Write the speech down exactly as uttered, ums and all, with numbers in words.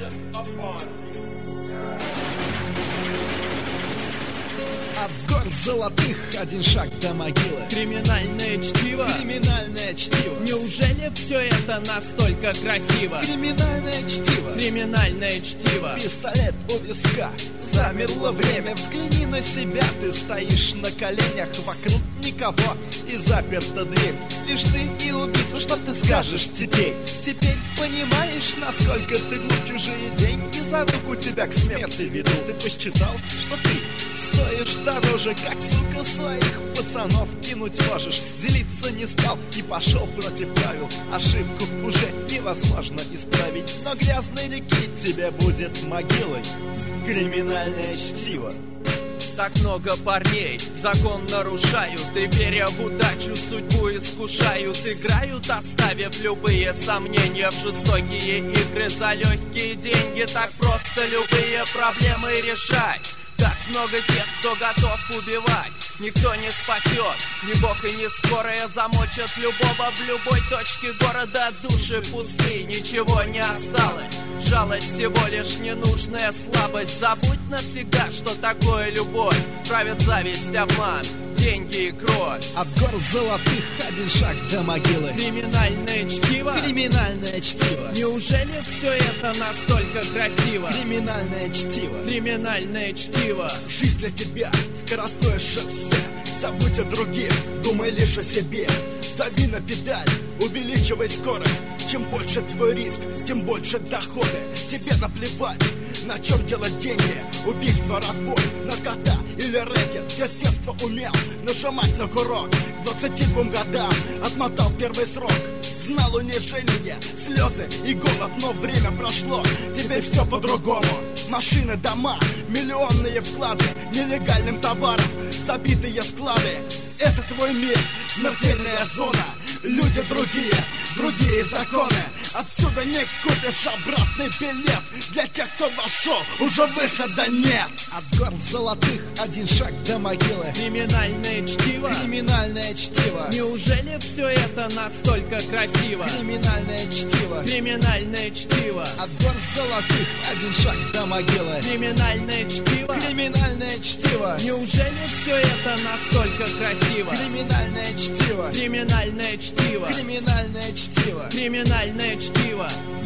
От гор золотых один шаг до могилы. Криминальное чтиво. Криминальное чтиво. Неужели все это настолько красиво? Криминальное чтиво. Криминальное чтиво. Пистолет у виска. Замерло время, взгляни на себя. Ты стоишь на коленях, вокруг никого и заперта дверь. Лишь ты и убийца, что ты скажешь теперь? Теперь понимаешь, насколько ты глуп. Чужие деньги за руку тебя к смерти ведут. Ты посчитал, что ты стоишь дороже, как, сука, своих пацанов кинуть можешь. Делиться не стал и пошел против правил. Ошибку уже невозможно исправить, но грязной реки тебе будет могилой. Криминальное чтиво. Так много парней закон нарушают, и веря в удачу, судьбу искушают. Играют, оставив любые сомнения в жестокие игры за легкие деньги. Так просто любые проблемы решать. Так много тех, кто готов убивать. Никто не спасет, ни бог и ни скорая. Замочат любого в любой точке города. Души пусты, ничего не осталось. Жалость всего лишь ненужная слабость. Забудь навсегда, что такое любовь. Правит зависть, обман, деньги и кровь. От гор золотых один шаг до могилы. Криминальное чтиво. Криминальное чтиво. Неужели все это настолько красиво? Криминальное чтиво. Криминальное чтиво. Жизнь для тебя скоростное шоссе. Забудь о других, думай лишь о себе. Дави на педаль, увеличивай скорость. Чем больше твой риск, тем больше доходы. Тебе наплевать, на чем делать деньги. Убийство, разбой, наркота или рэкет. Я с детства умел нажимать на курок. К двадцати двум годам отмотал первый срок. Знал унижение, слезы и голод, но время прошло. Теперь все по-другому. Машины, дома, миллионные вклады. Нелегальным товаром забитые склады. Это твой мир, смертельная зона. Люди другие, другие законы. Отсюда не купишь обратный билет. Для тех, кто вошел, уже выхода нет. От гор золотых один шаг до могилы. Криминальное чтиво. Криминальное чтиво. Неужели все это настолько красиво? Криминальное чтиво. Криминальное чтиво. От гор золотых один шаг до могилы. Криминальное чтиво. Криминальное чтиво. Неужели все это настолько красиво? Криминальное чтиво. Криминальное чтиво. Криминальное чтиво. Криминальное чтиво.